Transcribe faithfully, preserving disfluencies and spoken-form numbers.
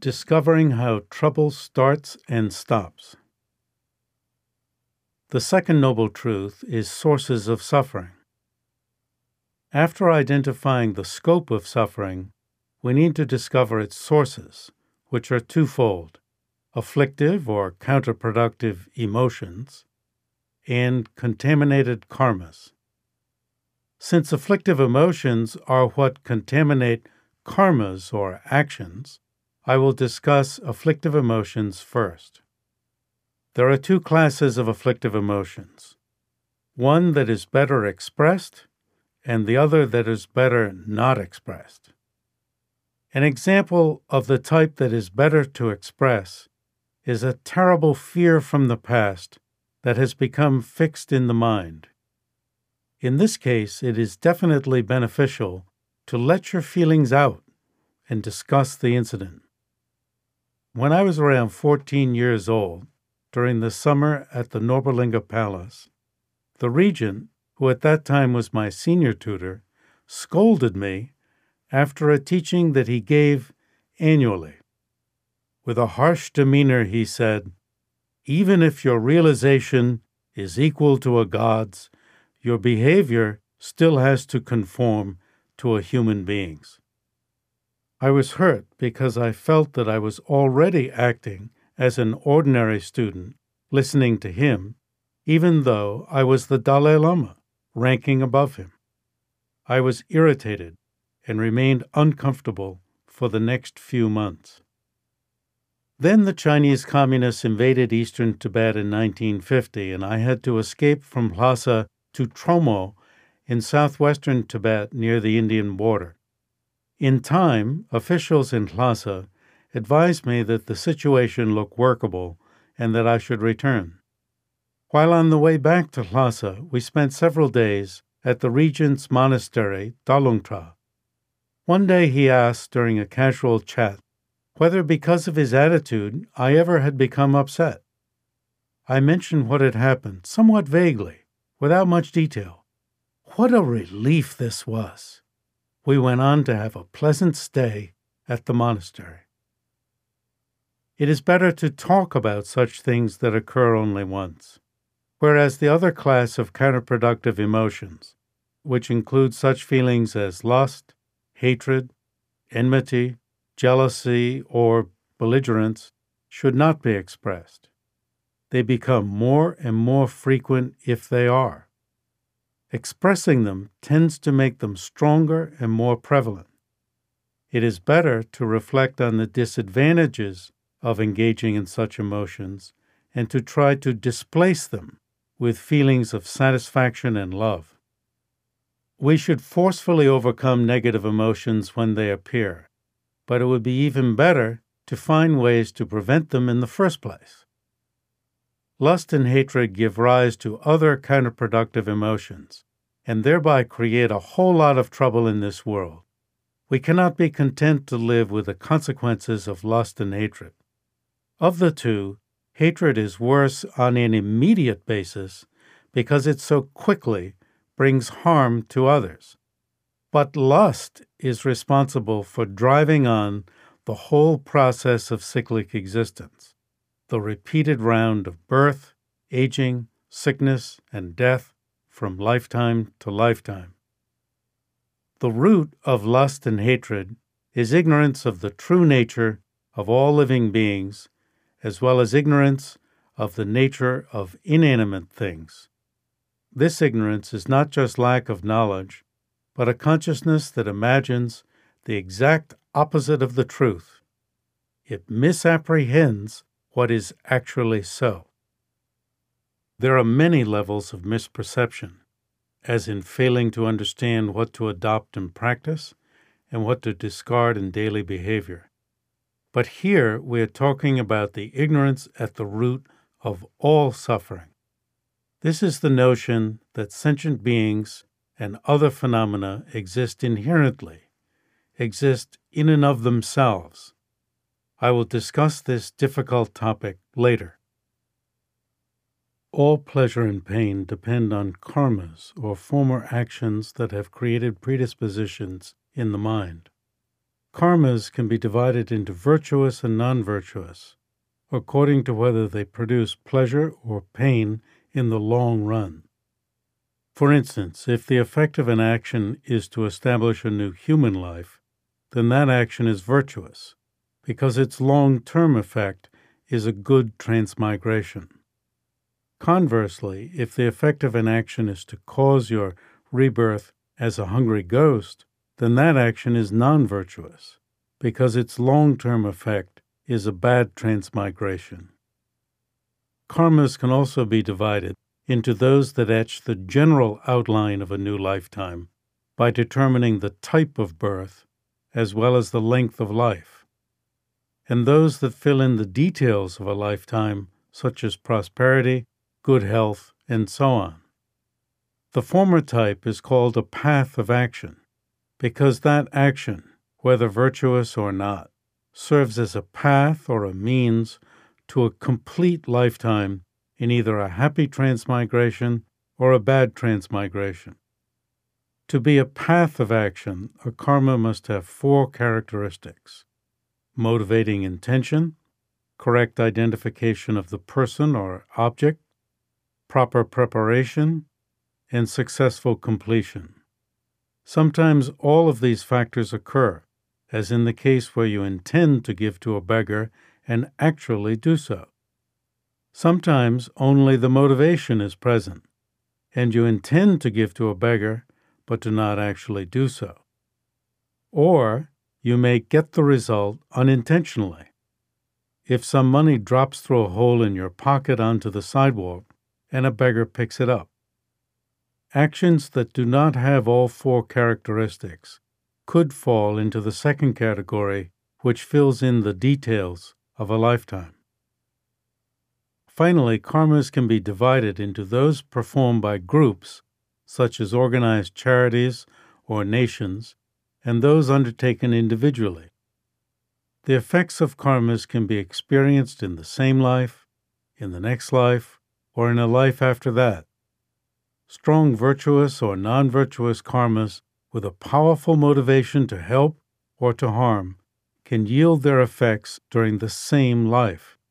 Discovering how trouble starts and stops. The second noble truth is sources of suffering. After identifying the scope of suffering, we need to discover its sources, which are twofold: afflictive or counterproductive emotions, and contaminated karmas. Since afflictive emotions are what contaminate karmas or actions, I will discuss afflictive emotions first. There are two classes of afflictive emotions, one that is better expressed and the other that is better not expressed. An example of the type that is better to express is a terrible fear from the past that has become fixed in the mind. In this case, it is definitely beneficial to let your feelings out and discuss the incident. When I was around fourteen years old, during the summer at the Norberlinga Palace, the regent, who at that time was my senior tutor, scolded me after a teaching that he gave annually. With a harsh demeanor, he said, "Even if your realization is equal to a god's, your behavior still has to conform to a human being's." I was hurt because I felt that I was already acting as an ordinary student, listening to him, even though I was the Dalai Lama, ranking above him. I was irritated and remained uncomfortable for the next few months. Then the Chinese communists invaded eastern Tibet in nineteen fifty, and I had to escape from Lhasa to Tromo in southwestern Tibet near the Indian border. In time, officials in Lhasa advised me that the situation looked workable and that I should return. While on the way back to Lhasa, we spent several days at the regent's monastery, Dalungtra. One day he asked during a casual chat whether because of his attitude I ever had become upset. I mentioned what had happened, somewhat vaguely, without much detail. What a relief this was! We went on to have a pleasant stay at the monastery. It is better to talk about such things that occur only once, whereas the other class of counterproductive emotions, which include such feelings as lust, hatred, enmity, jealousy, or belligerence, should not be expressed. They become more and more frequent if they are. Expressing them tends to make them stronger and more prevalent. It is better to reflect on the disadvantages of engaging in such emotions and to try to displace them with feelings of satisfaction and love. We should forcefully overcome negative emotions when they appear, but it would be even better to find ways to prevent them in the first place. Lust and hatred give rise to other counterproductive emotions, and thereby create a whole lot of trouble in this world. We cannot be content to live with the consequences of lust and hatred. Of the two, hatred is worse on an immediate basis because it so quickly brings harm to others. But lust is responsible for driving on the whole process of cyclic existence, the repeated round of birth, aging, sickness, and death from lifetime to lifetime. The root of lust and hatred is ignorance of the true nature of all living beings, as well as ignorance of the nature of inanimate things. This ignorance is not just lack of knowledge, but a consciousness that imagines the exact opposite of the truth. It misapprehends what is actually so. There are many levels of misperception, as in failing to understand what to adopt in practice and what to discard in daily behavior. But here we are talking about the ignorance at the root of all suffering. This is the notion that sentient beings and other phenomena exist inherently, exist in and of themselves. I will discuss this difficult topic later. All pleasure and pain depend on karmas, or former actions that have created predispositions in the mind. Karmas can be divided into virtuous and non-virtuous, according to whether they produce pleasure or pain in the long run. For instance, if the effect of an action is to establish a new human life, then that action is virtuous, because its long-term effect is a good transmigration. Conversely, if the effect of an action is to cause your rebirth as a hungry ghost, then that action is non-virtuous, because its long-term effect is a bad transmigration. Karmas can also be divided into those that etch the general outline of a new lifetime by determining the type of birth as well as the length of life, and those that fill in the details of a lifetime, such as prosperity, good health, and so on. The former type is called a path of action, because that action, whether virtuous or not, serves as a path or a means to a complete lifetime in either a happy transmigration or a bad transmigration. To be a path of action, a karma must have four characteristics: motivating intention, correct identification of the person or object, proper preparation, and successful completion. Sometimes all of these factors occur, as in the case where you intend to give to a beggar and actually do so. Sometimes only the motivation is present, and you intend to give to a beggar, but do not actually do so. Or you may get the result unintentionally. If some money drops through a hole in your pocket onto the sidewalk, and a beggar picks it up. Actions that do not have all four characteristics could fall into the second category, which fills in the details of a lifetime. Finally, karmas can be divided into those performed by groups, such as organized charities or nations, and those undertaken individually. The effects of karmas can be experienced in the same life, in the next life, or in a life after that. Strong virtuous or non-virtuous karmas with a powerful motivation to help or to harm can yield their effects during the same life.